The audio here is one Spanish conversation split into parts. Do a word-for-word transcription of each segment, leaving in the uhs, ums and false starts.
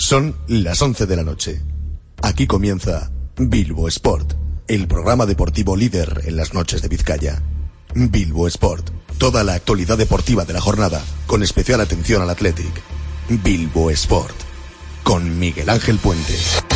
Son las once de la noche. Aquí comienza Bilbo Sport, el programa deportivo líder en las noches de Vizcaya. Bilbo Sport, toda la actualidad deportiva de la jornada, con especial atención al Athletic. Bilbo Sport, con Miguel Ángel Puente.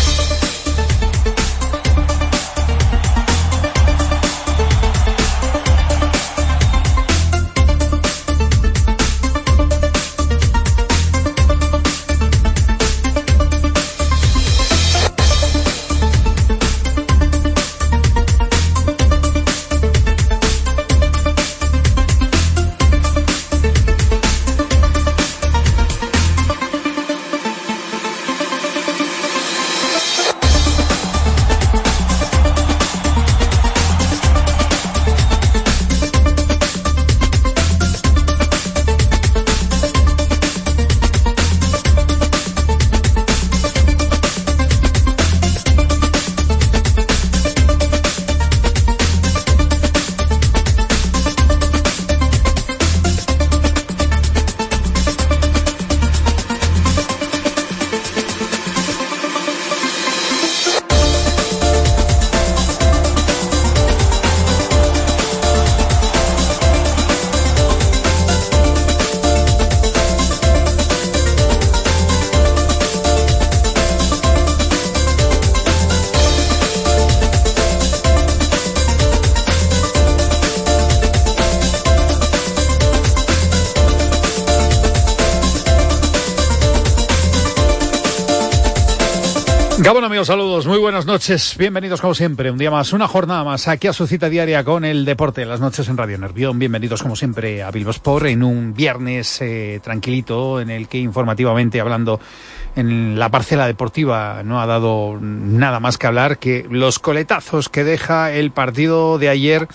Gabón, amigos, saludos, muy buenas noches, bienvenidos como siempre, un día más, una jornada más, aquí a su cita diaria con el deporte, las noches en Radio Nervión. Bienvenidos como siempre a Bilbo Sport en un viernes eh, tranquilito, en el que informativamente hablando en la parcela deportiva no ha dado nada más que hablar que los coletazos que deja el partido de ayer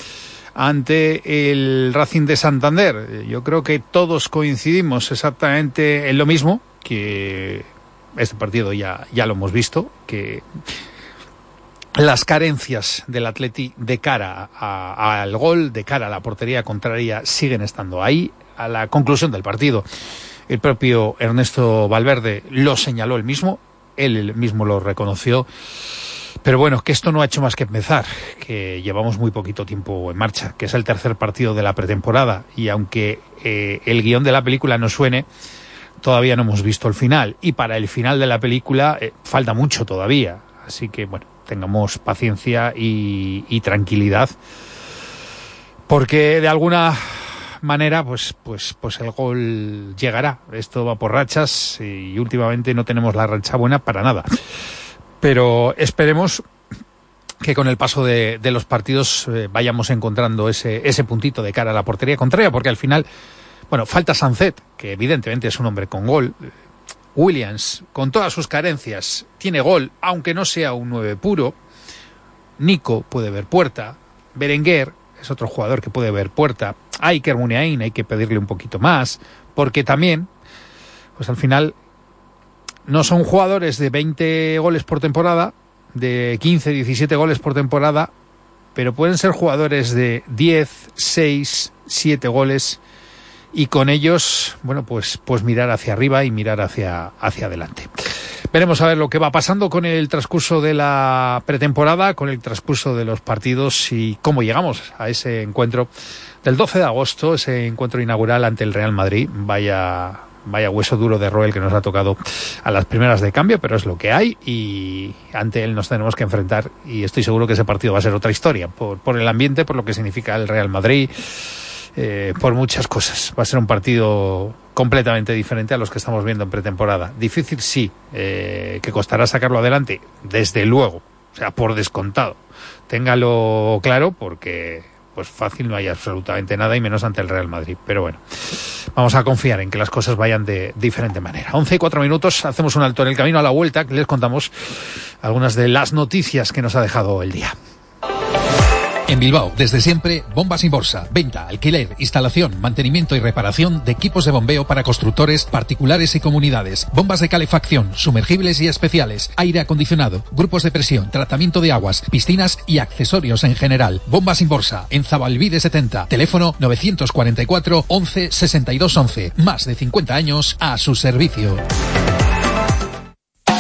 ante el Racing de Santander. Yo creo que todos coincidimos exactamente en lo mismo, que este partido ya, ya lo hemos visto, que las carencias del Atleti de cara a, a, al gol, de cara a la portería contraria, siguen estando ahí. A la conclusión del partido, el propio Ernesto Valverde lo señaló él mismo, él mismo lo reconoció. Pero bueno, que esto no ha hecho más que empezar, que llevamos muy poquito tiempo en marcha, que es el tercer partido de la pretemporada, y aunque eh, el guión de la película no suene, todavía no hemos visto el final, y para el final de la película eh, falta mucho todavía, así que bueno, tengamos paciencia y, y tranquilidad, porque de alguna manera pues pues pues el gol llegará. Esto va por rachas y últimamente no tenemos la racha buena para nada, pero esperemos que con el paso de, de los partidos eh, vayamos encontrando ese ese puntito de cara a la portería contraria, porque al final, bueno, falta Sancet, que evidentemente es un hombre con gol. Williams, con todas sus carencias, tiene gol, aunque no sea un nueve puro. Nico puede ver puerta. Berenguer es otro jugador que puede ver puerta. Iker Muniain hay que pedirle un poquito más, porque también, pues al final, no son jugadores de veinte goles por temporada, de quince, diecisiete goles por temporada, pero pueden ser jugadores de diez, seis, siete goles, y con ellos, bueno, pues pues mirar hacia arriba y mirar hacia hacia adelante. Veremos a ver lo que va pasando con el transcurso de la pretemporada, con el transcurso de los partidos y cómo llegamos a ese encuentro del doce de agosto, ese encuentro inaugural ante el Real Madrid. Vaya vaya hueso duro de roer que nos ha tocado a las primeras de cambio, pero es lo que hay y ante él nos tenemos que enfrentar, y estoy seguro que ese partido va a ser otra historia, por, por el ambiente, por lo que significa el Real Madrid. Eh, por muchas cosas. Va a ser un partido completamente diferente a los que estamos viendo en pretemporada. Difícil, sí, eh, que costará sacarlo adelante, desde luego, o sea, por descontado. Téngalo claro, porque pues fácil no hay absolutamente nada, y menos ante el Real Madrid. Pero bueno, vamos a confiar en que las cosas vayan de diferente manera. once y cuatro minutos, hacemos un alto en el camino a la vuelta, que les contamos algunas de las noticias que nos ha dejado el día. En Bilbao, desde siempre, Bombas Inborsa. Venta, alquiler, instalación, mantenimiento y reparación de equipos de bombeo para constructores, particulares y comunidades. Bombas de calefacción, sumergibles y especiales, aire acondicionado, grupos de presión, tratamiento de aguas, piscinas y accesorios en general. Bombas Inborsa, en Zabalbide setenta. Teléfono novecientos cuarenta y cuatro, once, sesenta y dos once. Más de cincuenta años a su servicio.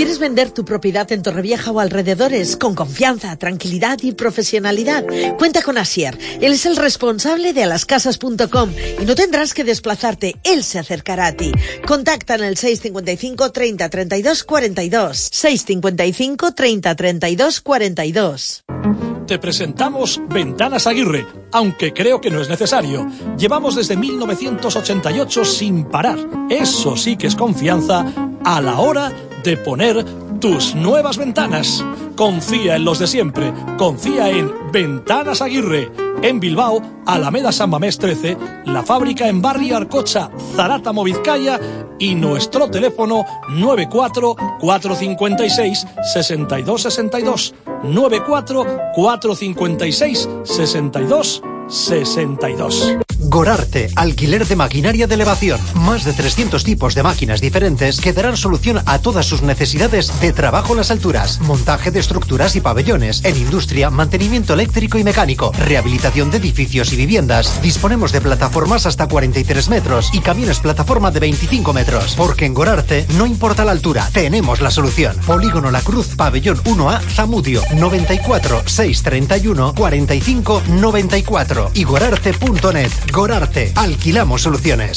¿Quieres vender tu propiedad en Torrevieja o alrededores con confianza, tranquilidad y profesionalidad? Cuenta con Asier. Él es el responsable de alascasas punto com y no tendrás que desplazarte. Él se acercará a ti. Contacta en el seis cincuenta y cinco, treinta, treinta y dos, cuarenta y dos. seis cincuenta y cinco, treinta, treinta y dos, cuarenta y dos. Te presentamos Ventanas Aguirre, aunque creo que no es necesario. Llevamos desde mil novecientos ochenta y ocho sin parar. Eso sí que es confianza a la hora de poner tus nuevas ventanas. Confía en los de siempre. Confía en Ventanas Aguirre. En Bilbao, Alameda San Mamés trece, la fábrica en Barrio Arcocha, Zarátamo, Vizcaya, y nuestro teléfono nueve cuatro cuatro cinco seis, seis dos seis dos. nueve cuatro cuatro cinco seis, seis dos seis dos. Gorarte, alquiler de maquinaria de elevación. Más de trescientos tipos de máquinas diferentes que darán solución a todas sus necesidades de trabajo en las alturas. Montaje de estructuras y pabellones. En industria, mantenimiento eléctrico y mecánico. Rehabilitación de edificios y viviendas. Disponemos de plataformas hasta cuarenta y tres metros y camiones plataforma de veinticinco metros. Porque en Gorarte no importa la altura, tenemos la solución. Polígono La Cruz, pabellón uno A, Zamudio. noventa y cuatro, seiscientos treinta y uno, cuarenta y cinco, noventa y cuatro. Y gorarte punto net. Gorarte, alquilamos soluciones.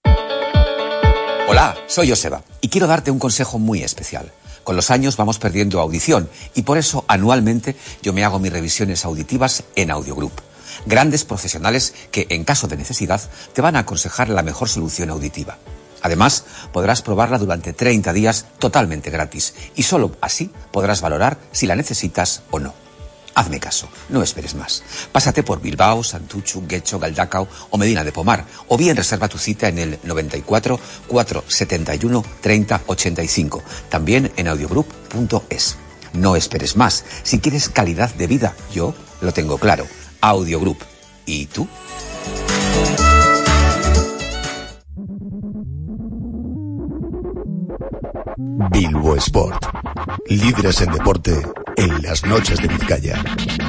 Hola, soy Joseba y quiero darte un consejo muy especial. Con los años vamos perdiendo audición y por eso anualmente yo me hago mis revisiones auditivas en Audiogroup. Grandes profesionales que en caso de necesidad te van a aconsejar la mejor solución auditiva. Además, podrás probarla durante treinta días totalmente gratis y solo así podrás valorar si la necesitas o no. Hazme caso, no esperes más. Pásate por Bilbao, Santuchu, Guecho, Galdacao o Medina de Pomar, o bien reserva tu cita en el noventa y cuatro, cuatrocientos setenta y uno, treinta, ochenta y cinco, también en audiogroup punto es. No esperes más. Si quieres calidad de vida, yo lo tengo claro. Audiogroup. ¿Y tú? Bilbo Sport. Líderes en deporte en las noches de Vizcaya.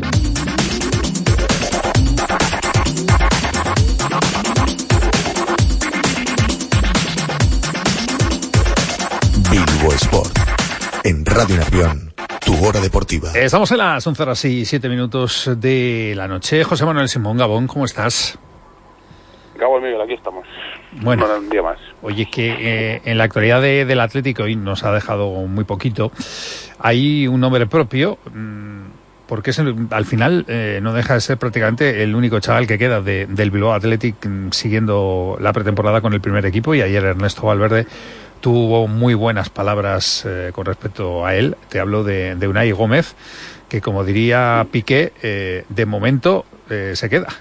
Bilbo Sport. En Radio Nervión, tu hora deportiva. Estamos en las once horas y siete minutos de la noche. José Manuel Simón Gabón, ¿cómo estás? Gabón Miguel, aquí estamos. Bueno, bueno, un día más. Oye, que eh, en la actualidad de, del Atlético, hoy nos ha dejado muy poquito, hay un nombre propio, mmm, porque es el, al final eh, no deja de ser prácticamente el único chaval que queda de, del Bilbao Athletic mmm, siguiendo la pretemporada con el primer equipo, y ayer Ernesto Valverde tuvo muy buenas palabras eh, con respecto a él. Te hablo de, de Unai Gómez, que como diría Piqué, eh, de momento eh, se queda.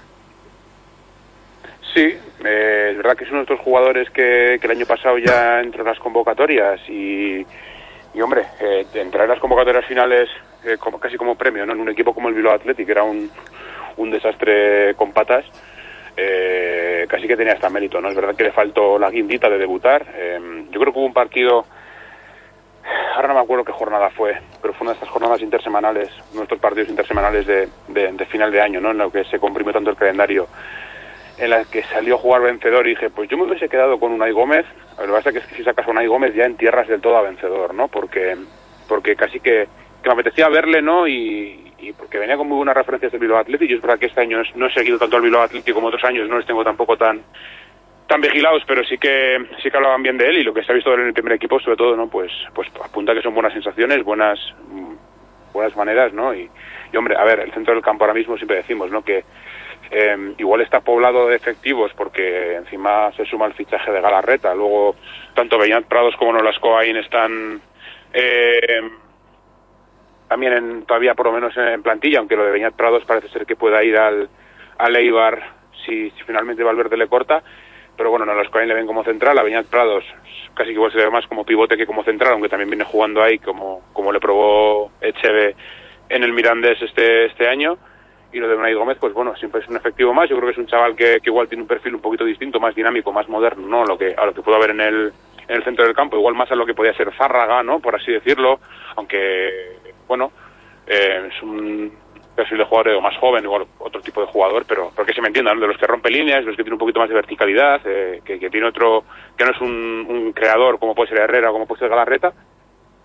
Sí, eh, es verdad que es uno de estos jugadores que, que el año pasado ya entró en las convocatorias y, y hombre, eh, entrar en las convocatorias finales eh, como, casi como premio, ¿no? En un equipo como el Bilbao Athletic, que era un, un desastre con patas, eh, casi que tenía hasta mérito, ¿no? Es verdad que le faltó la guindita de debutar. Eh, yo creo que hubo un partido, ahora no me acuerdo qué jornada fue, pero fue una de estas jornadas intersemanales, nuestros partidos intersemanales de, de, de final de año, ¿no? En lo que se comprimió tanto el calendario, en la que salió a jugar vencedor, y dije, pues yo me hubiese quedado con Unai Gómez. Lo que pasa es que si sacas a Unai Gómez ya entierras del todo a vencedor, ¿no? Porque porque casi que, que me apetecía verle, ¿no? Y, y porque venía con muy buenas referencias del Bilbao Athletic. Yo es verdad que este año no he seguido tanto al Bilbao Athletic como otros años, no les tengo tampoco tan tan vigilados, pero sí que sí que hablaban bien de él, y lo que se ha visto en el primer equipo, sobre todo, ¿no? Pues pues apunta que son buenas sensaciones, buenas buenas maneras, ¿no? Y, y hombre, a ver, el centro del campo ahora mismo siempre decimos, ¿no? Que Eh, igual está poblado de efectivos porque encima se suma el fichaje de Galarreta. Luego tanto Beñat Prados como Nolasco Ain están eh, también en, todavía por lo menos en plantilla, aunque lo de Beñat Prados parece ser que pueda ir al, al Eibar si, si finalmente Valverde le corta. Pero bueno, Nolasco Ain le ven como central, a Beñat Prados casi que igual se ve más como pivote que como central, aunque también viene jugando ahí como, como le probó Echeve en el Mirandés este, este año. Y lo de Unai Gómez, pues bueno, siempre es un efectivo más. Yo creo que es un chaval que, que igual tiene un perfil un poquito distinto, más dinámico, más moderno, ¿no? Lo que, a lo que puedo ver en el, en el centro del campo, igual más a lo que podía ser Zárraga, ¿no? Por así decirlo, aunque, bueno, eh, es un perfil de jugador más joven, igual otro tipo de jugador, pero, pero que se me entienda, ¿no? De los que rompe líneas, de los que tiene un poquito más de verticalidad, eh, que, que tiene otro, que no es un, un creador como puede ser Herrera o como puede ser Galarreta,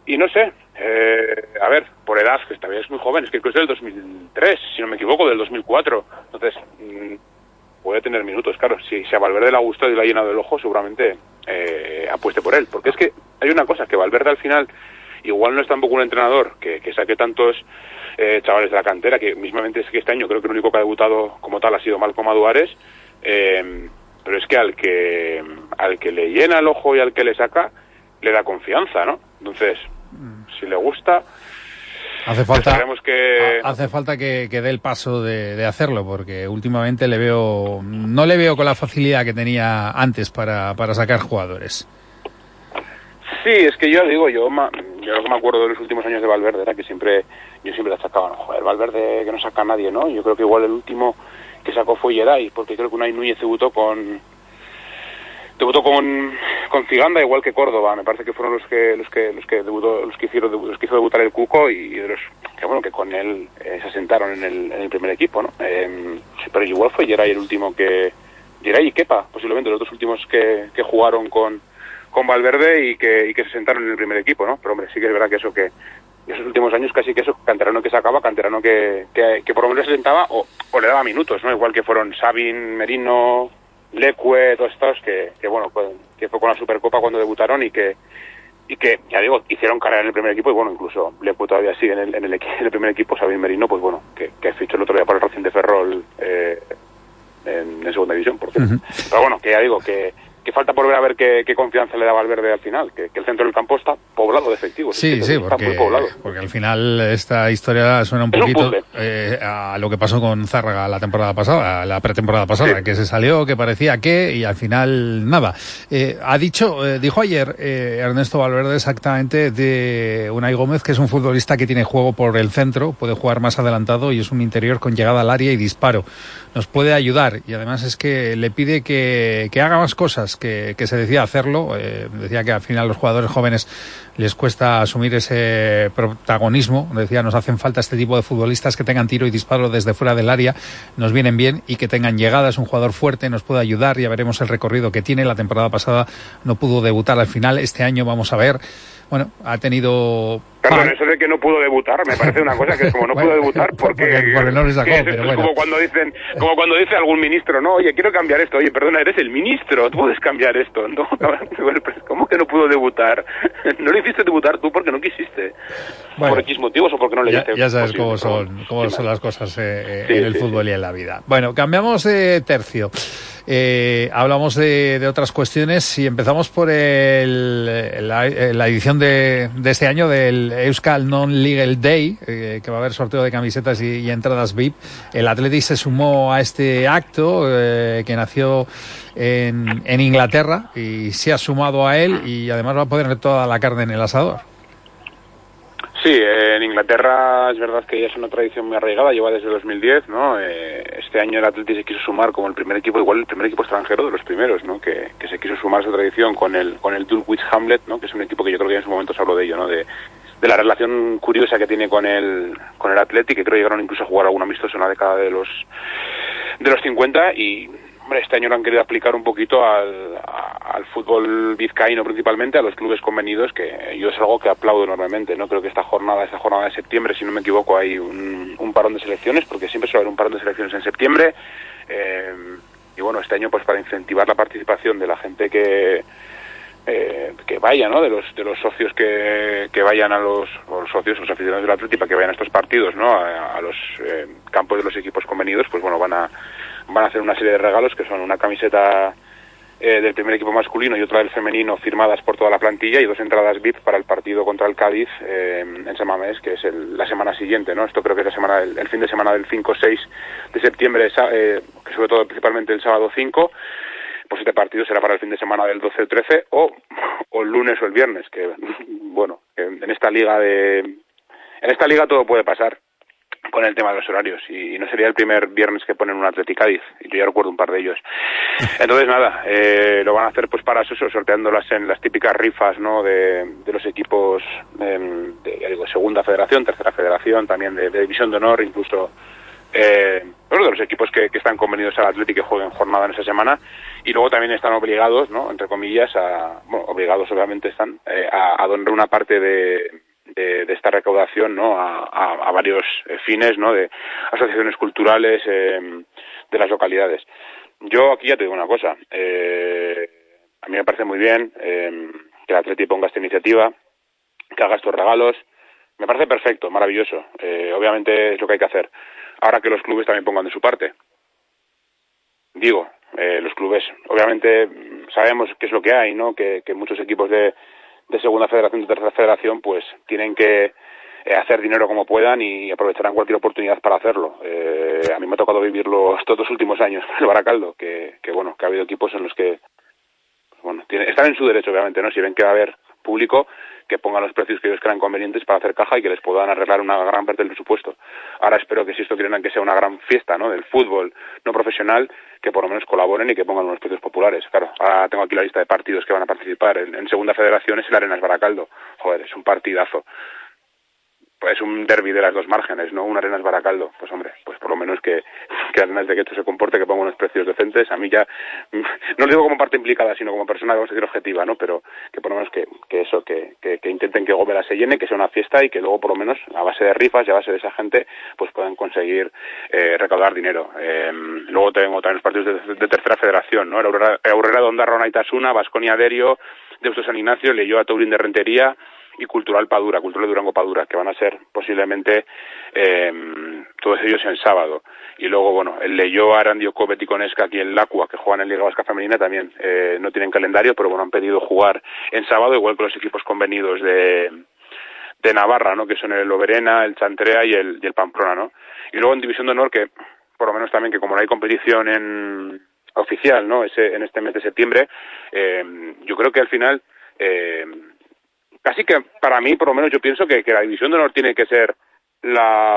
y no sé, eh, a ver, por edad, que todavía es muy joven, es que creo que es del dos mil tres, si no me equivoco, del dos mil cuatro, entonces mmm, puede tener minutos, claro, si, si a Valverde le ha gustado y le ha llenado el ojo, seguramente eh, apueste por él, porque es que hay una cosa, que Valverde al final igual no es tampoco un entrenador que, que saque tantos eh, chavales de la cantera, que mismamente es que este año creo que el único que ha debutado como tal ha sido Malcom Aduares, eh, pero es que al que al que le llena el ojo y al que le saca, le da confianza, ¿no? Entonces, si le gusta, hace falta pues que... hace falta que, que dé el paso de, de hacerlo, porque últimamente le veo no le veo con la facilidad que tenía antes para, para sacar jugadores. Sí, es que yo digo, yo, yo lo que me acuerdo de los últimos años de Valverde era que siempre, yo siempre le achacaba, no, joder, Valverde que no saca a nadie, ¿no? Yo creo que igual el último que sacó fue Yeray, porque creo que Unai Núñez debutó con debutó con con Ciganda, igual que Córdoba, me parece que fueron los que los que los que debutó, los que hicieron los que hizo debutar el Cuco, y de los que bueno que con él eh, se asentaron en el, en el primer equipo, ¿no? Eh, pero igual fue Yeray el último que Yeray y Kepa, posiblemente los dos últimos que, que jugaron con con Valverde y que, y que se sentaron en el primer equipo, ¿no? Pero hombre, sí que es verdad que eso, que esos últimos años casi que eso, canterano que sacaba, canterano que, que, que por lo menos se sentaba o, o le daba minutos, ¿no? Igual que fueron Sabin, Merino, Leque, todos estos que, que bueno, pues, que fue con la Supercopa cuando debutaron y que, y que, ya digo, hicieron carrera en el primer equipo, y bueno, incluso Leque todavía sigue en el, en el, en el primer equipo, Sabin, Merino, pues bueno, que, que fichó el otro día para el Racing de Ferrol eh, en, en segunda división, por cierto. Uh-huh. Pero bueno, que ya digo, que que falta por ver a ver qué, qué confianza le da Valverde al final, que, que el centro del campo está poblado de efectivos. Sí, es sí, está porque, muy poblado. porque al final esta historia suena un es poquito un eh, a lo que pasó con Zárraga la temporada pasada, la pretemporada pasada, sí. Que se salió, que parecía que, y al final nada. Eh, ha dicho, eh, dijo ayer eh, Ernesto Valverde exactamente de Unai Gómez, que es un futbolista que tiene juego por el centro, puede jugar más adelantado y es un interior con llegada al área y disparo. Nos puede ayudar, y además es que le pide que, que haga más cosas, que, que se decida hacerlo. Eh, decía que al final los jugadores jóvenes les cuesta asumir ese protagonismo. Decía, nos hacen falta este tipo de futbolistas que tengan tiro y disparo desde fuera del área, nos vienen bien, y que tengan llegada. Es un jugador fuerte, nos puede ayudar, ya veremos el recorrido que tiene. La temporada pasada no pudo debutar al final, este año vamos a ver. Bueno, ha tenido... Perdón, eso de que no pudo debutar, me parece una cosa que es como no bueno, pudo debutar porque... porque, porque no le sacó, es, pero es bueno. como cuando dicen, como cuando dice algún ministro, no, oye, quiero cambiar esto, oye, perdona, eres el ministro, tú puedes cambiar esto, no, ¿cómo que no pudo debutar? No le hiciste debutar tú porque no quisiste, bueno, por X motivos o porque no le ya, diste... Ya sabes cómo son, cómo son las cosas eh, sí, en el sí, fútbol sí. y en la vida. Bueno, cambiamos de tercio. Eh, hablamos de, de otras cuestiones y empezamos por el, la, la edición de, de este año del Euskal Non-Legal Day, eh, que va a haber sorteo de camisetas y, y entradas V I P. El Athletic se sumó a este acto eh, que nació en, en Inglaterra y se ha sumado a él, y además va a poner toda la carne en el asador. Sí, eh, en Inglaterra es verdad que ya es una tradición muy arraigada, lleva desde dos mil diez, ¿no? Eh, este año el Athletic se quiso sumar como el primer equipo, igual el primer equipo extranjero de los primeros, ¿no? Que, que se quiso sumar a esa tradición con el con el Dulwich Hamlet, ¿no? Que es un equipo que yo creo que en su momento se habló de ello, ¿no? De, de la relación curiosa que tiene con el con el Athletic, que creo que llegaron incluso a jugar algún amistoso en la década de los de los cincuenta, y hombre, este año lo han querido aplicar un poquito al, al fútbol vizcaíno principalmente, a los clubes convenidos, que yo es algo que aplaudo enormemente, ¿no? Creo que esta jornada, esta jornada de septiembre, si no me equivoco, hay un, un parón de selecciones, porque siempre suele haber un parón de selecciones en septiembre, eh, y bueno, este año pues para incentivar la participación de la gente que eh, que vaya, ¿no? De los de los socios que, que vayan a los, o los socios, los aficionados del Atlético, para que vayan a estos partidos, ¿no? A, a los eh, campos de los equipos convenidos, pues bueno, van a van a hacer una serie de regalos que son una camiseta eh, del primer equipo masculino y otra del femenino firmadas por toda la plantilla, y dos entradas V I P para el partido contra el Cádiz eh, en San Mamés, que es el, la semana siguiente, ¿no? Esto creo que es la semana el, el fin de semana del cinco seis de septiembre, eh, que sobre todo principalmente el sábado cinco. Pues este partido será para el fin de semana del doce o trece, o, o el lunes o el viernes, que bueno, que en esta liga de en esta liga todo puede pasar con el tema de los horarios, y, y no sería el primer viernes que ponen un Athletic Cádiz, y yo ya recuerdo un par de ellos. Entonces nada, eh, lo van a hacer pues para eso, sorteándolas en las típicas rifas, ¿no? de, de los equipos de, de, ya digo, segunda federación, tercera federación, también de, de división de honor, incluso Eh, bueno, de los equipos que, que están convenidos al Athletic que jueguen jornada en esa semana, y luego también están obligados, ¿no?, entre comillas, a, bueno, obligados obviamente están, eh, a, a donar una parte de, de, de esta recaudación, ¿no?, a, a, a varios fines, ¿no?, de asociaciones culturales eh, de las localidades. Yo aquí ya te digo una cosa, eh, a mí me parece muy bien eh, que el Athletic ponga esta iniciativa, que haga estos regalos, me parece perfecto, maravilloso, eh, obviamente es lo que hay que hacer. Ahora que los clubes también pongan de su parte. Digo, eh, los clubes, obviamente sabemos qué es lo que hay, ¿no? Que, que muchos equipos de, de segunda federación, de tercera federación, pues tienen que eh, hacer dinero como puedan y aprovecharán cualquier oportunidad para hacerlo. Eh, a mí me ha tocado vivirlo estos dos últimos años en el Baracaldo, que, que bueno, que ha habido equipos en los que, bueno, tiene, están en su derecho, obviamente, ¿no? Si ven que va a haber público, que pongan los precios que ellos crean convenientes para hacer caja y que les puedan arreglar una gran parte del presupuesto. Ahora espero que si esto quieren que sea una gran fiesta, ¿no?, del fútbol no profesional, que por lo menos colaboren y que pongan unos precios populares. Claro, ahora tengo aquí la lista de partidos que van a participar. En, en segunda federación es el Arenas Baracaldo. Joder, es un partidazo. Pues es un derbi de las dos márgenes, ¿no? Un Arenas Baracaldo. Pues hombre, pues por lo menos que, que Arenas de Guecho se comporte, que ponga unos precios decentes. A mí ya, no lo digo como parte implicada, sino como persona, vamos a decir, objetiva, ¿no? Pero que por lo menos que, que eso, que, que, que intenten que Gómez se llene, que sea una fiesta y que luego por lo menos a base de rifas y a base de esa gente, pues puedan conseguir eh, recaudar dinero. Eh, luego tengo también los partidos de, de tercera federación, ¿no? Aurrera, Aurrera de Ondarroa Naitasuna, Baskonia Derio, Deusto San Ignacio, Leioa Taurín de Rentería y Cultural Padura, Cultural Durango Padura, que van a ser posiblemente eh, todos ellos en sábado. Y luego, bueno, el Leioa, Arandioko, Beticonesca, aquí en Lacua, que juegan en Liga Vasca Femenina, también eh, no tienen calendario, pero bueno, han pedido jugar en sábado, igual que los equipos convenidos de, de Navarra, ¿no?, que son el Oberena, el Chantrea y el, y el Pamplona, ¿no? Y luego en División de Honor, que por lo menos también, que como no hay competición en oficial, ¿no?, ese, en este mes de septiembre, eh, yo creo que al final... Eh, Casi que para mí, por lo menos, yo pienso que, que la División de Honor tiene que ser la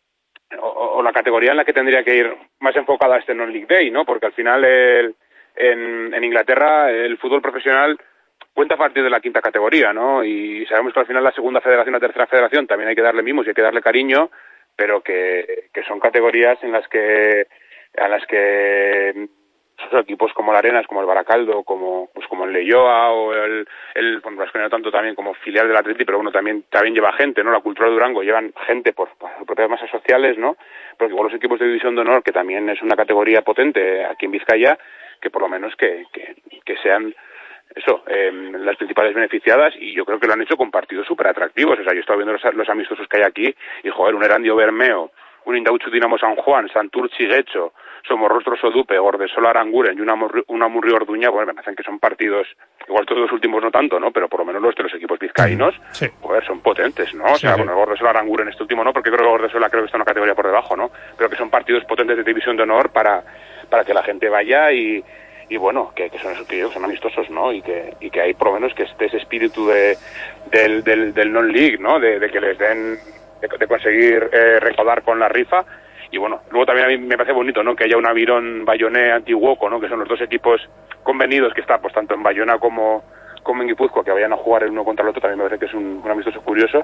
o, o la categoría en la que tendría que ir más enfocada a este Non-League Day, ¿no? Porque al final el, en, en Inglaterra el fútbol profesional cuenta a partir de la quinta categoría, ¿no? Y sabemos que al final la segunda federación, la tercera federación también hay que darle mimos y hay que darle cariño, pero que, que son categorías en las que a las que esos equipos como el Arenas, como el Baracaldo, como pues como el Leioa o el, el bueno, no tanto también como filial del Athletic, pero bueno, también también lleva gente, ¿no? La Cultura de Durango llevan gente por, por propias masas sociales, ¿no? Porque igual los equipos de División de Honor, que también es una categoría potente aquí en Vizcaya, que por lo menos que, que, que sean eso, eh, las principales beneficiadas, y yo creo que lo han hecho con partidos súper atractivos. O sea, yo he estado viendo los, los amistosos que hay aquí, y joder, un Erandio Bermeo, un Indauchu Dinamo San Juan, Santurchi Guecho, Somorrostro Sodupe, Gordesola Aranguren y una, una Murri Orduña, bueno, me parecen que son partidos, igual todos los últimos no tanto, ¿no? Pero por lo menos los de los equipos vizcaínos, sí, joder, son potentes, ¿no? O sea, sí, bueno, el Gordesola Aranguren este último no, porque creo que Gordesola creo que está en una categoría por debajo, ¿no? Pero que son partidos potentes de División de Honor para, para que la gente vaya y y bueno, que, que son esos que son amistosos, ¿no? Y que y que hay por lo menos que esté ese espíritu de del del, del non-league, ¿no? De, de que les den, de, de conseguir eh, recaudar con la rifa. Y bueno, luego también a mí me parece bonito, ¿no?, que haya un Avirón Bayoné Antiguoco, ¿no?, que son los dos equipos convenidos que está, pues tanto en Bayona como, como en Guipúzcoa, que vayan a jugar el uno contra el otro, también me parece que es un, un amistoso curioso.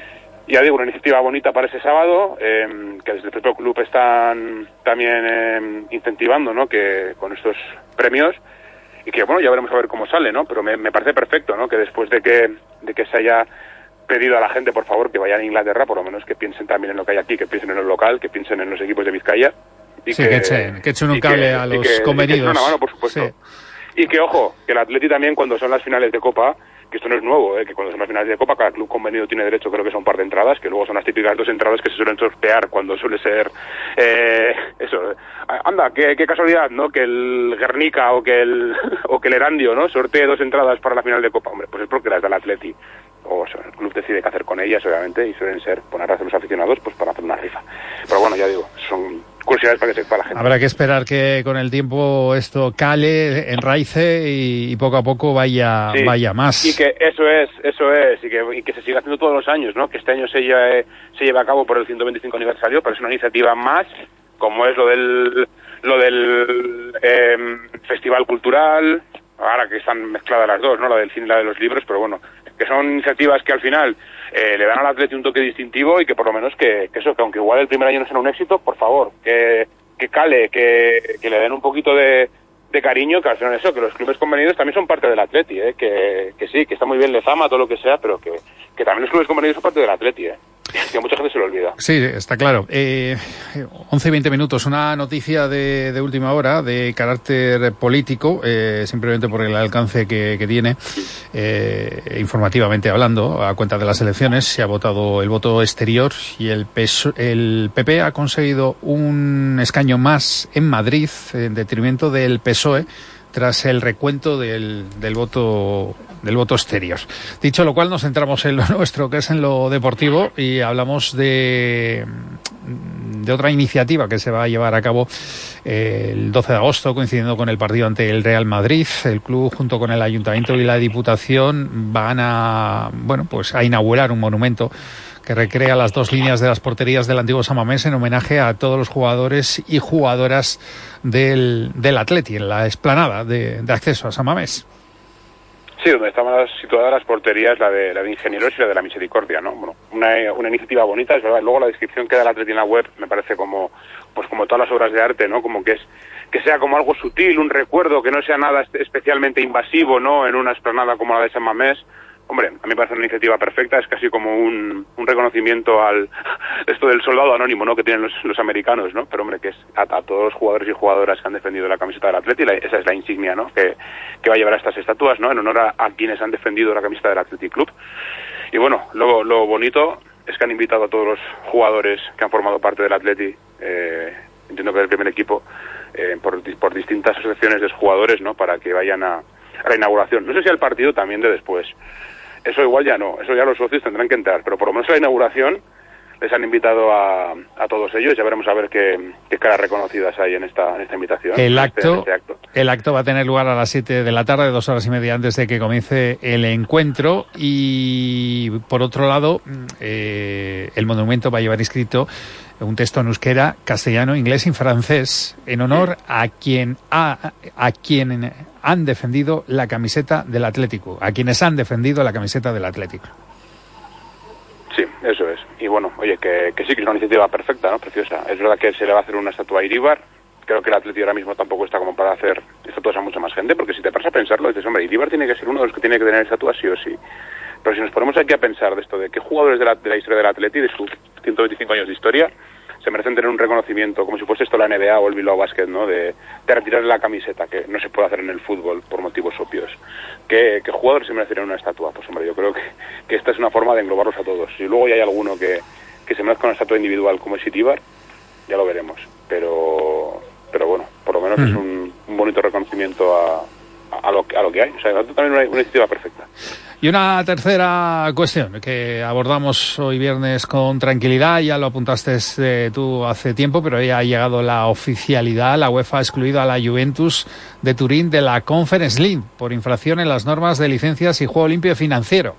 Y ya digo, una iniciativa bonita para ese sábado, eh, que desde el propio club están también eh, incentivando, ¿no?, que con estos premios, y que bueno, ya veremos a ver cómo sale, ¿no? Pero me, me parece perfecto, ¿no?, que después de que, de que se haya pedido a la gente, por favor, que vayan a Inglaterra, por lo menos que piensen también en lo que hay aquí, que piensen en el local, que piensen en los equipos de Vizcaya. Y sí, que, que echen, que echen un cable que, a los que, convenidos. Y que echen una mano, por supuesto. Sí. Y que, ojo, que el Atleti también, cuando son las finales de Copa, que esto no es nuevo, ¿eh?, que cuando son las finales de Copa, cada club convenido tiene derecho, creo que son un par de entradas, que luego son las típicas dos entradas que se suelen sortear cuando suele ser, eh, eso, anda, qué, qué casualidad, ¿no?, que el Guernica o que el, o que el Erandio, ¿no?, sortee dos entradas para la final de Copa. Hombre, pues es porque las del Atleti, o sea, el club decide qué hacer con ellas, obviamente, y suelen ser poner a los aficionados pues para hacer una rifa. Pero bueno, ya digo, son curiosidades para que sepa la gente. Habrá que esperar que con el tiempo esto cale, enraice y, y poco a poco vaya sí, vaya más. Y que eso es, eso es, y que, y que se siga haciendo todos los años, ¿no? Que este año se lleve, se lleve a cabo por el ciento veinticinco aniversario, pero es una iniciativa más, como es lo del lo del eh, festival cultural, ahora que están mezcladas las dos, ¿no?, la del cine y la de los libros, pero bueno, que son iniciativas que al final eh, le dan al Atleti un toque distintivo y que por lo menos que, que eso, que aunque igual el primer año no sea un éxito, por favor, que, que cale, que, que le den un poquito de, de cariño, que al final eso, que los clubes convenidos también son parte del Atleti, ¿eh? que, que sí, que está muy bien Lezama, todo lo que sea, pero que, que también los clubes convenidos son parte del Atleti, ¿eh? que a mucha gente se lo olvida. Sí, está claro. Eh, once y veinte minutos, una noticia de, de última hora, de carácter político, eh, simplemente por el alcance que, que tiene, eh, informativamente hablando, a cuenta de las elecciones, se ha votado el voto exterior y el, P S O E, el P P ha conseguido un escaño más en Madrid, en detrimento del P S O E, tras el recuento del, del voto del voto exterior. Dicho lo cual, nos centramos en lo nuestro, que es en lo deportivo, y hablamos de de otra iniciativa que se va a llevar a cabo eh, el doce de agosto, coincidiendo con el partido ante el Real Madrid. El club, junto con el Ayuntamiento y la Diputación, van a, bueno, pues a inaugurar un monumento que recrea las dos líneas de las porterías del antiguo San Mamés en homenaje a todos los jugadores y jugadoras del, del Atleti, en la explanada de, de acceso a San Mamés. Sí, donde estaban situadas las porterías, la de la de Ingenieros y la de la Misericordia, ¿no? Bueno, una, una iniciativa bonita, es verdad. Luego la descripción que da el Atleti en la web me parece como, pues como todas las obras de arte, ¿no? Como que es, que sea como algo sutil, un recuerdo, que no sea nada especialmente invasivo, ¿no? En una explanada como la de San Mamés. Hombre, a mí me parece una iniciativa perfecta, es casi como un, un reconocimiento al esto del soldado anónimo, ¿no? Que tienen los, los americanos, ¿no? Pero hombre, que es a, a todos los jugadores y jugadoras que han defendido la camiseta del Atleti, la, esa es la insignia, ¿no? Que, que va a llevar a estas estatuas, ¿no? En honor a, a quienes han defendido la camiseta del Athletic Club. Y bueno, lo, lo bonito es que han invitado a todos los jugadores que han formado parte del Atleti, eh, entiendo que del primer equipo, eh, por, por distintas asociaciones de jugadores, ¿no? Para que vayan a, a la inauguración. No sé si al partido también de después. Eso igual ya no, eso ya los socios tendrán que entrar, pero por lo menos a la inauguración les han invitado a, a todos ellos. Ya veremos a ver qué, qué caras reconocidas hay en esta, en esta invitación. El este, acto, este acto. El acto va a tener lugar a las siete de la tarde, dos horas y media antes de que comience el encuentro. Y por otro lado, eh, el monumento va a llevar inscrito un texto en euskera, castellano, inglés y francés, en honor a quien ha, a quien han defendido la camiseta del Atlético, a quienes han defendido la camiseta del Atlético. Sí, eso es. Y bueno, oye, que, que sí que es una iniciativa perfecta, ¿no? Preciosa. Es verdad que se le va a hacer una estatua a Iríbar. Creo que el Atleti ahora mismo tampoco está como para hacer estatuas a mucha más gente, porque si te paras a pensarlo, dices, hombre, Iríbar tiene que ser uno de los que tiene que tener estatuas sí o sí. Pero si nos ponemos aquí a pensar de esto, de qué jugadores de la, de la historia del Atleti, de sus ciento veinticinco años de historia, se merecen tener un reconocimiento, como si fuese esto la N B A o el Bilbao Basket, ¿no? De, de retirarle la camiseta, que no se puede hacer en el fútbol por motivos obvios. ¿Qué, qué jugadores se merecerían una estatua? Pues hombre, yo creo que, que esta es una forma de englobarlos a todos. Si luego ya hay alguno que, que se merezca una estatua individual como es Iríbar, ya lo veremos. Pero, pero bueno, por lo menos mm. es un, un bonito reconocimiento a, a, a, lo, a lo que hay. O sea, también una, una iniciativa perfecta. Y una tercera cuestión que abordamos hoy viernes con tranquilidad, ya lo apuntaste eh, tú hace tiempo, pero ya ha llegado la oficialidad. La UEFA ha excluido a la Juventus de Turín de la Conference League por infracción en las normas de licencias y juego limpio financiero.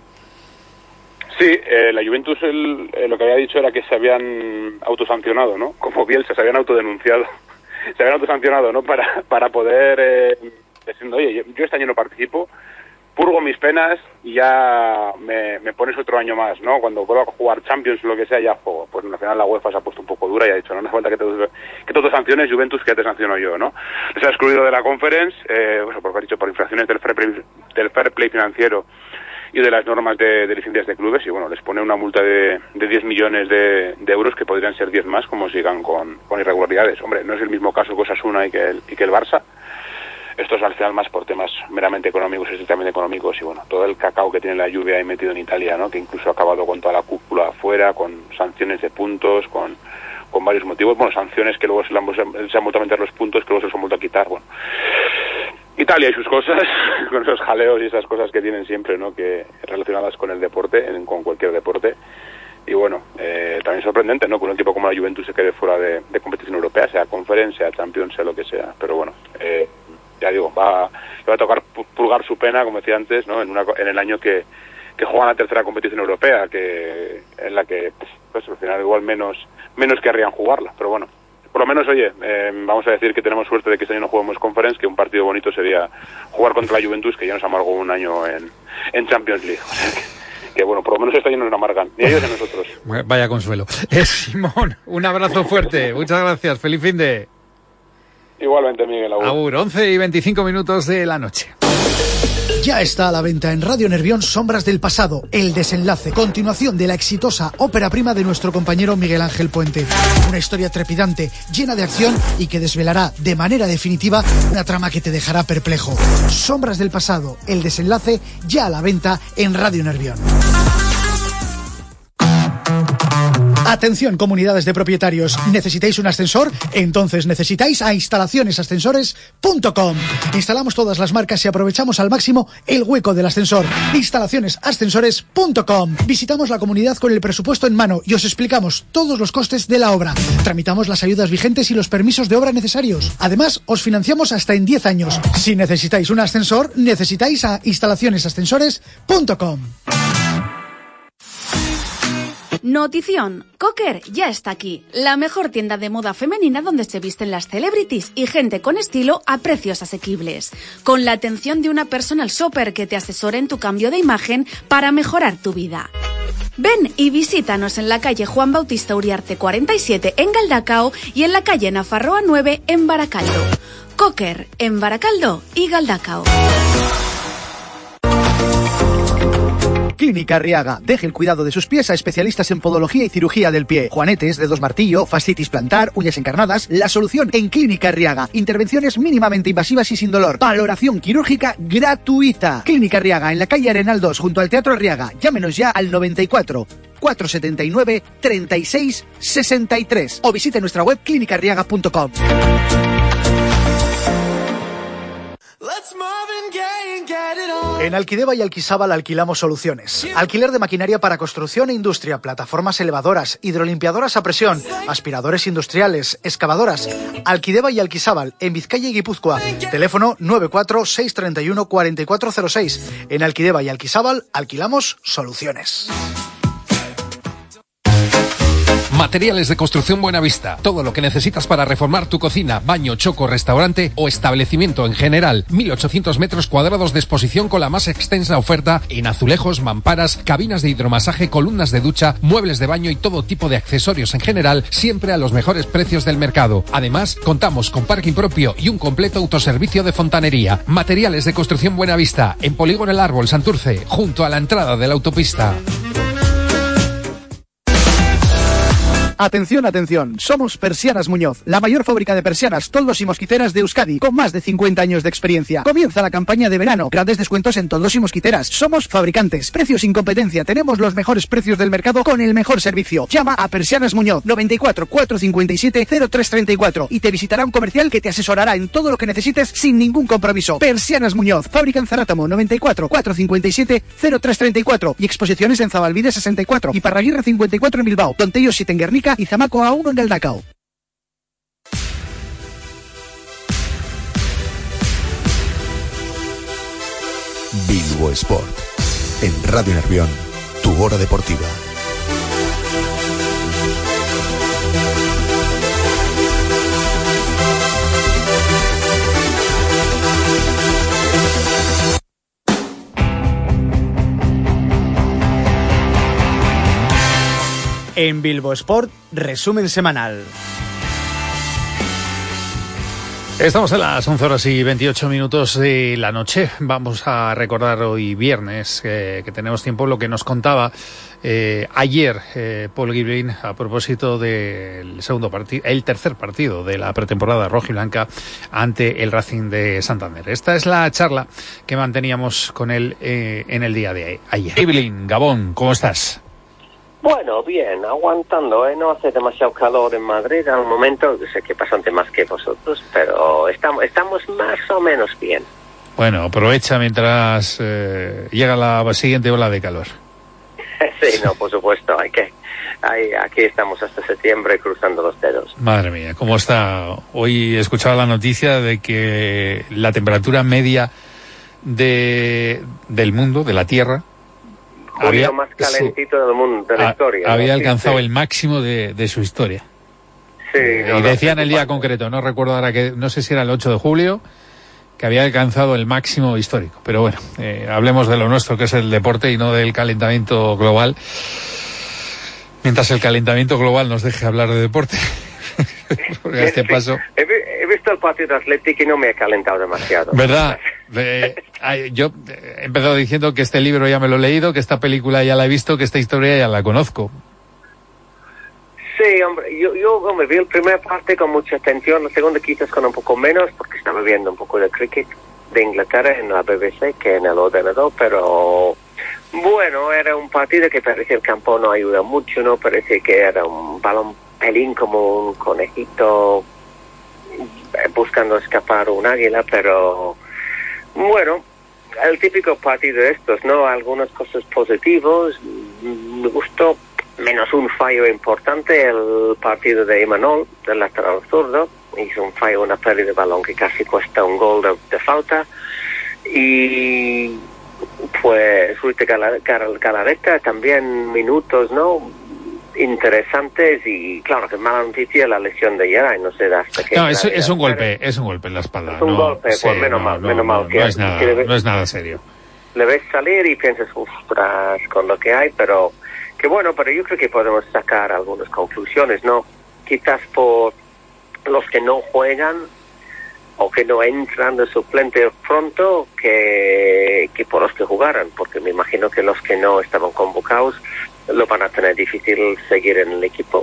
Sí, eh, la Juventus el, eh, lo que había dicho era que se habían autosancionado, ¿no? Como Bielsa, se habían autodenunciado, se habían autosancionado, ¿no? Para, para poder, eh, diciendo, oye, yo este año no participo, purgo mis penas y ya me, me pones otro año más, ¿no? Cuando vuelva a jugar Champions o lo que sea, ya juego. Pues al final la UEFA se ha puesto un poco dura y ha dicho, no hace falta que te, que te sanciones, Juventus, que ya te sanciono yo, ¿no? Se ha excluido de la Conference, eh, bueno, porque ha dicho por infracciones del fair play, del fair play financiero y de las normas de, de licencias de clubes, y bueno, les pone una multa de, de diez millones de, de euros, que podrían ser diez más, como sigan con, con irregularidades. Hombre, no es el mismo caso que Osasuna y que el, y que el Barça. Esto es al final más por temas meramente económicos, estrictamente económicos, y bueno, todo el cacao que tiene la Juve ahí metido en Italia, ¿no? Que incluso ha acabado con toda la cúpula afuera, con sanciones de puntos, con, con varios motivos, bueno, sanciones que luego se, la, se han vuelto a meter los puntos, que luego se los han vuelto a quitar, bueno. Italia y sus cosas, con esos jaleos y esas cosas que tienen siempre, ¿no? Que relacionadas con el deporte, en, con cualquier deporte. Y bueno, eh, también sorprendente, ¿no? Que un equipo como la Juventus se quede fuera de, de competición europea, sea Conference, sea Champions, sea lo que sea. Pero bueno, eh, ya digo, va, le va a tocar purgar su pena, como decía antes, ¿no? En, una, en el año que, que juegan la tercera competición europea, que en la que, pues, pues al final igual menos menos querrían jugarla. Pero bueno, por lo menos, oye, eh, vamos a decir que tenemos suerte de que este año no juguemos Conference, que un partido bonito sería jugar contra la Juventus, que ya nos amargó un año en, en Champions League. O sea, que, que bueno, por lo menos este año nos amargan, ni ellos ni nosotros. Vaya consuelo. Eh, Simón, un abrazo fuerte, muchas gracias, feliz fin de... Igualmente, Miguel. Agur. Agur, once y veinticinco minutos de la noche. Ya está a la venta en Radio Nervión Sombras del Pasado, el desenlace, continuación de la exitosa ópera prima de nuestro compañero Miguel Ángel Puente. Una historia trepidante, llena de acción y que desvelará de manera definitiva una trama que te dejará perplejo. Sombras del Pasado, el desenlace, ya a la venta en Radio Nervión. Atención, comunidades de propietarios. ¿Necesitáis un ascensor? Entonces necesitáis a instalaciones ascensores punto com. Instalamos todas las marcas y aprovechamos al máximo el hueco del ascensor. instalaciones ascensores punto com. Visitamos la comunidad con el presupuesto en mano y os explicamos todos los costes de la obra. Tramitamos las ayudas vigentes y los permisos de obra necesarios. Además, os financiamos hasta en diez años. Si necesitáis un ascensor, necesitáis a instalaciones ascensores punto com. Notición, Cocker ya está aquí, la mejor tienda de moda femenina donde se visten las celebrities y gente con estilo a precios asequibles, con la atención de una personal shopper que te asesora en tu cambio de imagen para mejorar tu vida. Ven y visítanos en la calle Juan Bautista Uriarte cuarenta y siete en Galdacao y en la calle Nafarroa nueve en Baracaldo. Cocker en Baracaldo y Galdacao. Clínica Arriaga. Deje el cuidado de sus pies a especialistas en podología y cirugía del pie. Juanetes, dedos martillo, fascitis plantar, uñas encarnadas. La solución en Clínica Arriaga. Intervenciones mínimamente invasivas y sin dolor. Valoración quirúrgica gratuita. Clínica Arriaga, en la calle Arenal dos, junto al Teatro Arriaga. Llámenos ya al noventa y cuatro, cuatrocientos setenta y nueve, treinta y seis, sesenta y tres o visite nuestra web clínica arriaga punto com. En Alquideva y Alquisábal alquilamos soluciones. Alquiler de maquinaria para construcción e industria, plataformas elevadoras, hidrolimpiadoras a presión, aspiradores industriales, excavadoras. Alquideva y Alquisábal, en Vizcaya y Guipúzcoa. Teléfono nueve cuatro seis tres uno cuatro cuatro cero seis. En Alquideva y Alquisábal alquilamos soluciones. Materiales de Construcción Buenavista. Todo lo que necesitas para reformar tu cocina, baño, choco, restaurante o establecimiento en general. mil ochocientos metros cuadrados de exposición con la más extensa oferta en azulejos, mamparas, cabinas de hidromasaje, columnas de ducha, muebles de baño y todo tipo de accesorios en general, siempre a los mejores precios del mercado. Además, contamos con parking propio y un completo autoservicio de fontanería. Materiales de Construcción Buenavista, en Polígono El Árbol, Santurce, junto a la entrada de la autopista. Atención, atención, somos Persianas Muñoz, la mayor fábrica de persianas, toldos y mosquiteras de Euskadi, con más de cincuenta años de experiencia. Comienza la campaña de verano, grandes descuentos en toldos y mosquiteras. Somos fabricantes, precios sin competencia, tenemos los mejores precios del mercado con el mejor servicio. Llama a Persianas Muñoz, noventa y cuatro, cuatrocientos cincuenta y siete, cero tres treinta y cuatro y te visitará un comercial que te asesorará en todo lo que necesites sin ningún compromiso. Persianas Muñoz, fábrica en Zarátamo, noventa y cuatro, cuatrocientos cincuenta y siete, cero tres treinta y cuatro y exposiciones en Zabalbide sesenta y cuatro y Parraguirre cincuenta y cuatro en Bilbao, Tontello siete en Guernica y Zamaco A uno en Galdacao. Bilbo Sport. En Radio Nervión, tu hora deportiva. En Bilbo Sport, resumen semanal. Estamos en las once horas y veintiocho minutos de la noche. Vamos a recordar hoy viernes eh, que tenemos tiempo lo que nos contaba eh, ayer eh, Paul Giblin a propósito del segundo partido, el tercer partido de la pretemporada rojiblanca ante el Racing de Santander. Esta es la charla que manteníamos con él eh, en el día de ayer. Giblin, Gabón, ¿cómo estás? Bueno, bien, aguantando, ¿eh? No hace demasiado calor en Madrid al momento, sé que bastante más que vosotros, pero estamos, estamos más o menos bien. Bueno, aprovecha mientras eh, llega la siguiente ola de calor. Sí, no, por supuesto, hay que, hay, aquí estamos hasta septiembre cruzando los dedos. Madre mía, ¿cómo está? Hoy he escuchado la noticia de que la temperatura media de, del mundo, de la Tierra, Había, más calentito sí, del mundo, de la a, historia. Había ¿no? alcanzado sí, sí. el máximo de, de su historia. Sí, eh, no, y no, decían no, el día no. concreto, no recuerdo ahora, que no sé si era el ocho de julio, que había alcanzado el máximo histórico. Pero bueno, eh, hablemos de lo nuestro, que es el deporte, y no del calentamiento global. Mientras el calentamiento global nos deje hablar de deporte. Porque a este Sí, paso... He, he visto el partido de Atlético y no me he calentado demasiado. ¿Verdad? Eh, ay, yo he empezado diciendo que este libro ya me lo he leído, que esta película ya la he visto, que esta historia ya la conozco. Sí, hombre, yo, yo hombre, vi el primer parte con mucha atención, la segunda quizás con un poco menos, porque estaba viendo un poco de cricket de Inglaterra en la B B C que en el ordenador, pero bueno, era un partido que parece el campo no ayuda mucho, ¿no? Parece que era un balón pelín como un conejito buscando escapar un águila, pero bueno, el típico partido de estos, ¿no? Algunas cosas positivas, me gustó, menos un fallo importante, el partido de Imanol, del lateral zurdo, hizo un fallo, una pérdida de balón que casi cuesta un gol de, de falta, y pues Ruiz de Galarreta también minutos, ¿no? Interesantes, y claro, que mala noticia la lesión de Geray, no sé hasta qué. No, es, es un golpe, es un golpe en la espalda. Es un no, golpe, sí, pues menos no, mal, no, menos no, mal que, no es nada, que le, no es nada serio. Le ves salir y piensas, ostras, con lo que hay, pero que bueno, pero yo creo que podemos sacar algunas conclusiones, ¿no? Quizás por los que no juegan o que no entran de suplente pronto, que, que por los que jugaran, porque me imagino que los que no estaban convocados lo van a tener difícil seguir en el equipo.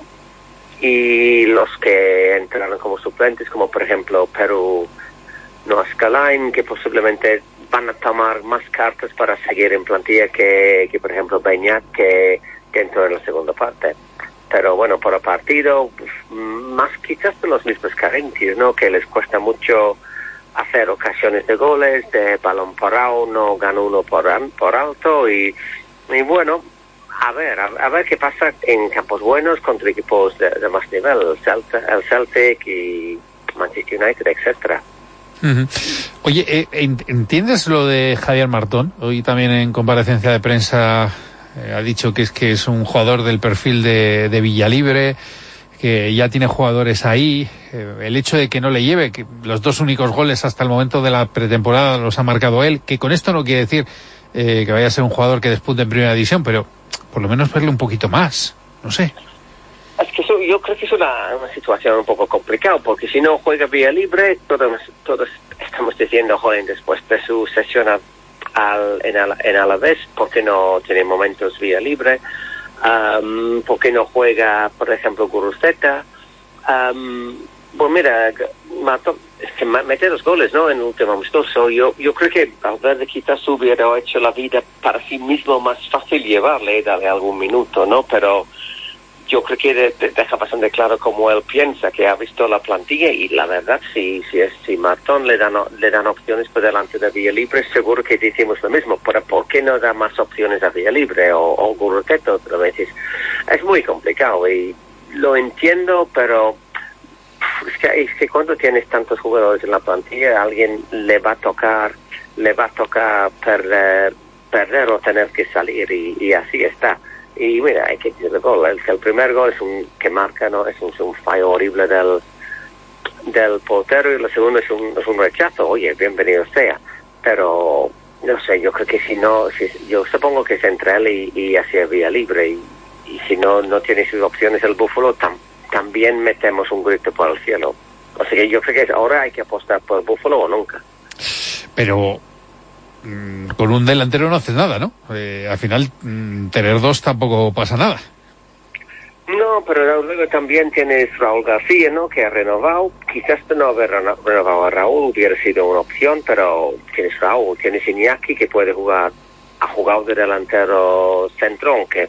Y los que entraron como suplentes, como por ejemplo Perú, Noah Scalain, que posiblemente van a tomar más cartas para seguir en plantilla que, que por ejemplo Beñat, que, que entró en la segunda parte. Pero bueno, por el partido, pues, más quizás de los mismos carencias, ¿no? Que les cuesta mucho hacer ocasiones de goles, de balón parado, no gana uno por, por alto, y, y bueno, a ver, a, a ver qué pasa en campos buenos contra equipos de, de más nivel, el Celtic, el Celtic y Manchester United, etcétera. Uh-huh. Oye, eh, ¿entiendes lo de Javier Martón? Hoy también en comparecencia de prensa eh, ha dicho que es que es un jugador del perfil de, de Villalibre, que ya tiene jugadores ahí. Eh, el hecho de que no le lleve, que los dos únicos goles hasta el momento de la pretemporada los ha marcado él, que con esto no quiere decir eh, que vaya a ser un jugador que despunte en primera división, pero por lo menos verle un poquito más, no sé. Es que eso, yo creo que es una, una situación un poco complicada, porque si no juega vía libre, todos, todos estamos diciendo, joder, después de su sesión al, al, en, Al, en Alavés, ¿por qué no tiene momentos vía libre? Um, ¿Por qué no juega, por ejemplo, Guruceta? Um, pues mira, Mato, es que mete dos goles, ¿no? En el último amistoso. Yo, yo creo que Valverde quizás hubiera hecho la vida para sí mismo más fácil llevarle, darle algún minuto, ¿no? Pero yo creo que de, de, deja bastante claro cómo él piensa, que ha visto la plantilla, y la verdad, si si, es, si Martón le dan, le dan opciones por delante de Villalibre, seguro que decimos lo mismo. Pero ¿por qué no da más opciones a Villalibre o, o Guruceta otra vez? Es muy complicado y lo entiendo, pero es que, es que cuando tienes tantos jugadores en la plantilla, a alguien le va a tocar, le va a tocar perder, perder o tener que salir, y, y así está. Y mira, hay que decir el gol, el, el primer gol es un que marca, no es un, es un fallo horrible del del portero, y el segundo es un, es un rechazo. Oye, bienvenido sea, pero no sé, yo creo que si no, si, yo supongo que es entre él y, y hacia vía libre, y, y si no no tiene sus opciones el Búfalo, tam, también metemos un grito por el cielo. O sea que yo creo que ahora hay que apostar por el Búfalo o nunca. Pero mmm, con un delantero no haces nada, ¿no? Eh, al final mmm, tener dos tampoco pasa nada. No, pero luego también tienes Raúl García, ¿no? Que ha renovado. Quizás no haber renovado a Raúl hubiera sido una opción, pero tienes Raúl, tienes Iñaki, que puede jugar, ha jugado de delantero centro, aunque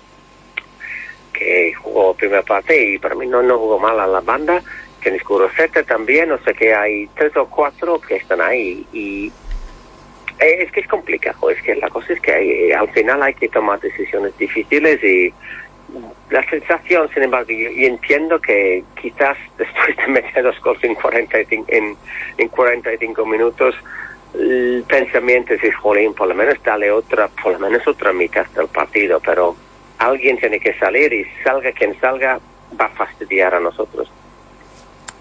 que jugó primera parte y para mí no, no jugó mal a la banda. Tienes Guruceta también, o sea que hay tres o cuatro que están ahí, y es que es complicado. Es que la cosa es que hay, al final hay que tomar decisiones difíciles, y la sensación, sin embargo, yo, yo entiendo que quizás después de meter dos goles en cuarenta y cinco, en, en cuarenta y cinco minutos, el pensamiento es, jolín, por lo menos dale otra, por lo menos otra mitad del partido, pero alguien tiene que salir, y salga quien salga, va a fastidiar a nosotros.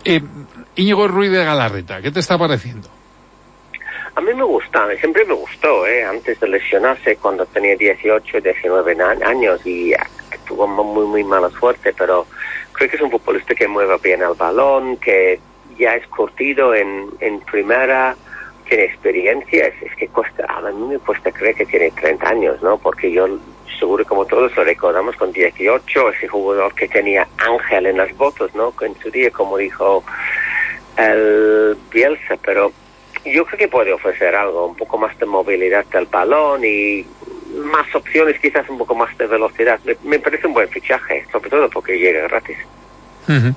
Eh, Íñigo Ruiz de Galarreta, ¿qué te está pareciendo? A mí me gusta, siempre me gustó, ¿eh? Antes de lesionarse, cuando tenía dieciocho, diecinueve años, y tuvo muy, muy mala suerte, pero creo que es un futbolista que mueve bien el balón, que ya es curtido en, en primera, tiene experiencia. Es, es que cuesta, a mí me cuesta creer que tiene treinta años, ¿no? Porque yo, seguro como todos lo recordamos con dieciocho, ese jugador que tenía ángel en las botas, ¿no? En su día, como dijo el Bielsa, pero yo creo que puede ofrecer algo, un poco más de movilidad del balón y más opciones, quizás un poco más de velocidad. Me, me parece un buen fichaje, sobre todo porque llega gratis. Uh-huh.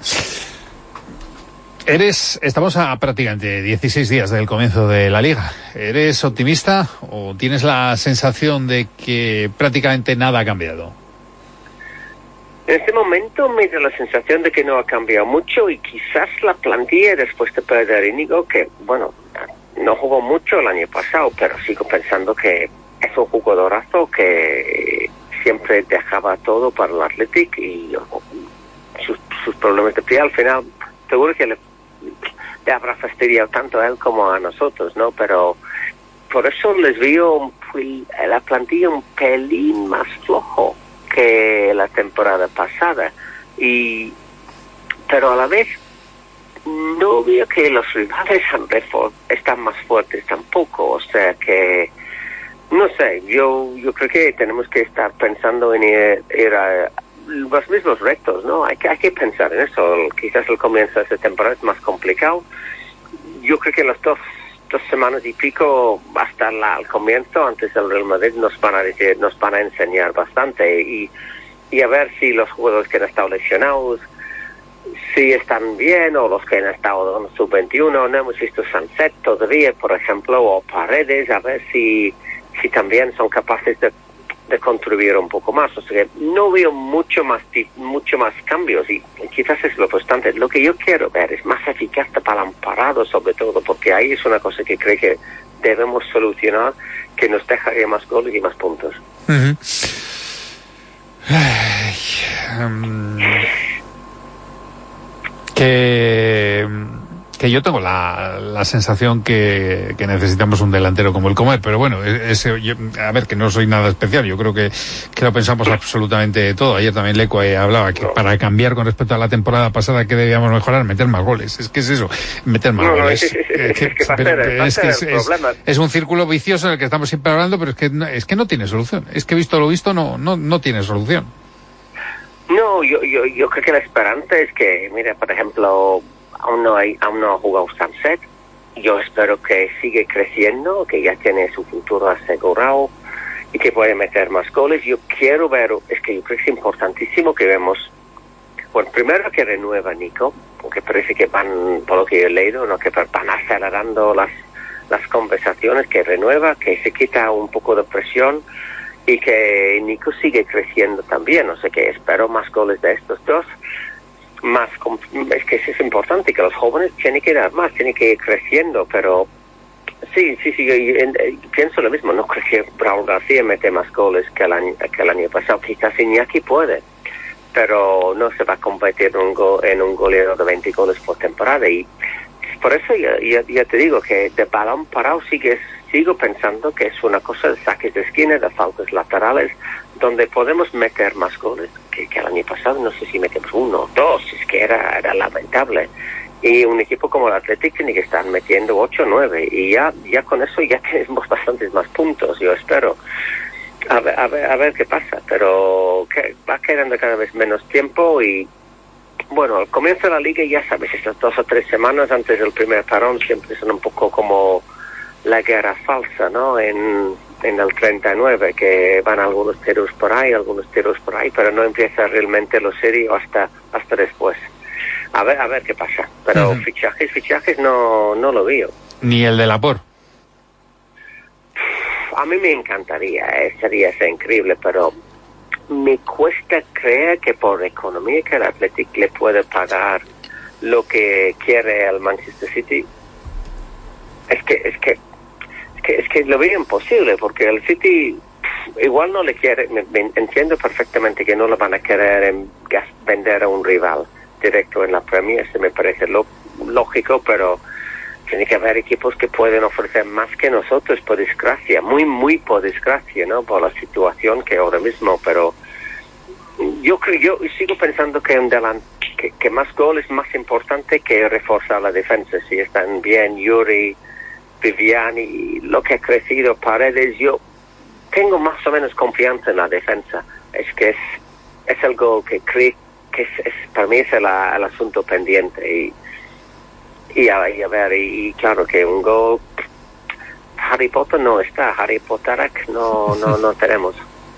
Eres, estamos a prácticamente dieciséis días del comienzo de la Liga. ¿Eres optimista o tienes la sensación de que prácticamente nada ha cambiado? En este momento me da la sensación de que no ha cambiado mucho y quizás la plantilla después de perder a Íñigo, que bueno, no jugó mucho el año pasado, pero sigo pensando que es un jugadorazo que siempre dejaba todo para el Athletic y sus, sus problemas de pie al final seguro que le, le habrá fastidiado tanto a él como a nosotros, ¿no? Pero por eso les veo un, la plantilla un pelín más flojo que la temporada pasada, y pero a la vez no veo que los rivales están más fuertes tampoco, o sea que no sé, yo yo creo que tenemos que estar pensando en ir, ir a los mismos retos, ¿no? Hay que hay que pensar en eso. Quizás el comienzo de esta temporada es más complicado. Yo creo que los dos dos semanas y pico hasta la, al comienzo, antes del Real Madrid, nos van a decir, nos van a enseñar bastante y, y a ver si los jugadores que han estado lesionados si están bien, o los que han estado en sub veintiuno. No hemos visto Sunset todavía, por ejemplo, o Paredes, a ver si si también son capaces de, de contribuir un poco más. O sea que no veo mucho más mucho más cambios, y quizás es lo bastante. Lo que yo quiero ver es más eficaz de balón parado, sobre todo, porque ahí es una cosa que creo que debemos solucionar, que nos dejaría más goles y más puntos. Uh-huh. Ay, um, que que yo tengo la, la sensación que, que necesitamos un delantero como el Comer, pero bueno, ese, yo, a ver, que no soy nada especial, yo creo que, que lo pensamos absolutamente todo. Ayer también Leco hablaba que para cambiar con respecto a la temporada pasada, que debíamos mejorar, meter más goles. Es que es eso, meter más no, goles. Es, es, es, es, es que va a ser, va a ser es, el es, problema. Es un círculo vicioso en el que estamos siempre hablando, pero es que, es que no tiene solución. Es que visto lo visto, no, no, no tiene solución. No, yo, yo, yo creo que la esperanza es que, mira, por ejemplo, aún no hay, aún no ha jugado Sunset. Yo espero que siga creciendo, que ya tiene su futuro asegurado y que puede meter más goles. Yo quiero ver, es que yo creo que es importantísimo que vemos, bueno, primero que renueva Nico, porque parece que van, por lo que yo he leído, no, que van acelerando las, las conversaciones, que renueva, que se quita un poco de presión y que Nico sigue creciendo también. O sea que espero más goles de estos dos. Más, es que eso es importante, que los jóvenes tienen que dar más, tienen que ir creciendo, pero sí, sí, sí, yo, yo, yo pienso lo mismo. No creo que Raúl García mete más goles que el año, que el año pasado. Quizás Iñaki puede, pero no se va a convertir en un, go, en un goleador de veinte goles por temporada, y por eso ya, ya, ya te digo que de balón parado sigues, sigo pensando que es una cosa de saques de esquina, de faltas laterales, donde podemos meter más goles que, que el año pasado. No sé si metemos uno o dos, es que era, era lamentable. Y un equipo como el Athletic tiene que estar metiendo ocho o nueve, y ya, ya con eso ya tenemos bastantes más puntos, yo espero. A ver, a ver, a ver qué pasa, pero que va quedando cada vez menos tiempo, y bueno, al comienzo de la liga, ya sabes, estas dos o tres semanas antes del primer parón siempre son un poco como la guerra falsa, ¿no? En, en el treinta y nueve, que van algunos tiros por ahí, algunos tiros por ahí, pero no empieza realmente lo serio hasta hasta después. A ver, a ver qué pasa. Pero uh-huh. fichajes, fichajes no, no lo veo. Ni el de Laporte. A mí me encantaría, eh, sería ser increíble, pero me cuesta creer que por economía que el Athletic le puede pagar lo que quiere el Manchester City. Es que, es que, es que, es que lo veo imposible, porque el City igual no le quiere, me, me entiendo perfectamente que no lo van a querer en gas, vender a un rival, directo en la Premier, se me parece lo, lógico, pero tiene que haber equipos que pueden ofrecer más que nosotros, por desgracia, muy, muy por desgracia, ¿no? Por la situación que ahora mismo, pero yo creo, yo sigo pensando que un delan, que, que más gol es más importante que reforzar la defensa. Si están bien Yuri, Viviani, lo que ha crecido Paredes, yo tengo más o menos confianza en la defensa. Es que es, es algo que creo que es, es para mí es el, el asunto pendiente y Y a, y a ver, y, y claro que un gol, Harry Potter no está, Harry Potter no, no, no tenemos.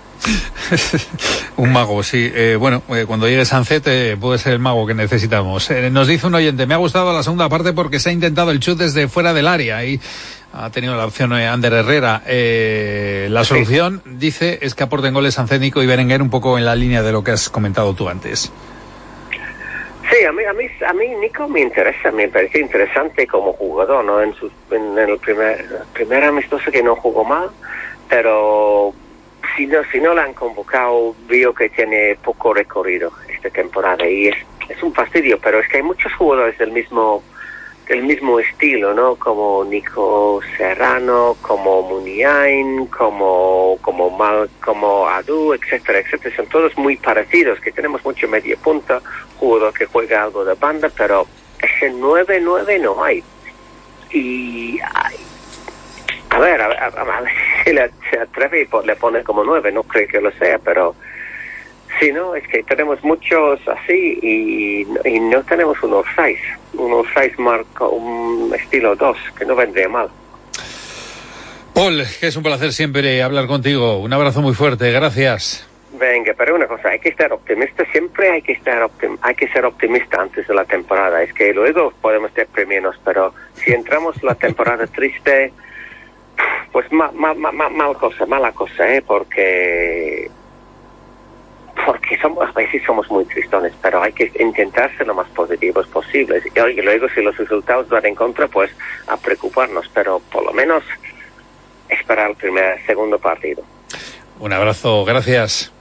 Un mago, sí. Eh, bueno, eh, cuando llegue Sancet eh, puede ser el mago que necesitamos. Eh, nos dice un oyente, me ha gustado la segunda parte porque se ha intentado el chut desde fuera del área y ha tenido la opción eh, Ander Herrera. Eh, la solución, sí, dice, es que aporten goles Sancet, Nico y Berenguer, un poco en la línea de lo que has comentado tú antes. Sí, a mí, a mí, a mí Nico me interesa, me parece interesante como jugador, ¿no? En, sus, en el primer, primer amistoso que no jugó mal, pero si no, si no lo han convocado, veo que tiene poco recorrido esta temporada y es, es un fastidio, pero es que hay muchos jugadores del mismo, del mismo estilo, ¿no? Como Nico Serrano, como Muniain, como, como Mal, como Adu, etcétera, etcétera. Son todos muy parecidos, que tenemos mucho media punta, jugador que juega algo de banda, pero ese nueve nueve no hay. Y ay, a ver, a, a, a ver si le, se atreve y le pone como nueve, no creo que lo sea, pero sí, no, es que tenemos muchos así y, y no tenemos un off-size, un off-size marco, un estilo dos, que no vendría mal. Paul, que es un placer siempre hablar contigo, un abrazo muy fuerte, gracias. Venga, pero una cosa, hay que estar optimista, siempre hay que estar optim- hay que ser optimista antes de la temporada, es que luego podemos deprimirnos, pero si entramos la temporada triste, pues ma, ma, ma, ma, mal cosa, mala cosa, ¿eh? Porque porque somos, a veces somos muy tristones, pero hay que intentar ser lo más positivos posibles, y, y luego si los resultados van en contra, pues a preocuparnos, pero por lo menos esperar el primer, segundo partido. Un abrazo, gracias.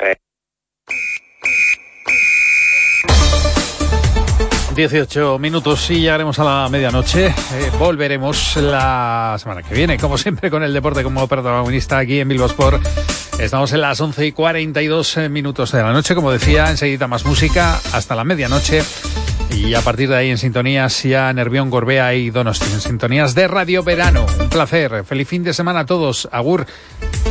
dieciocho minutos y llegaremos a la medianoche. Eh, volveremos la semana que viene, como siempre, con el deporte como protagonista aquí en Bilbao Sport. Estamos en las once y cuarenta y dos minutos de la noche. Como decía, enseguida más música hasta la medianoche. Y a partir de ahí en sintonías ya Nervión, Gorbea y Donosti. En sintonías de Radio Verano. Un placer. Feliz fin de semana a todos. Agur.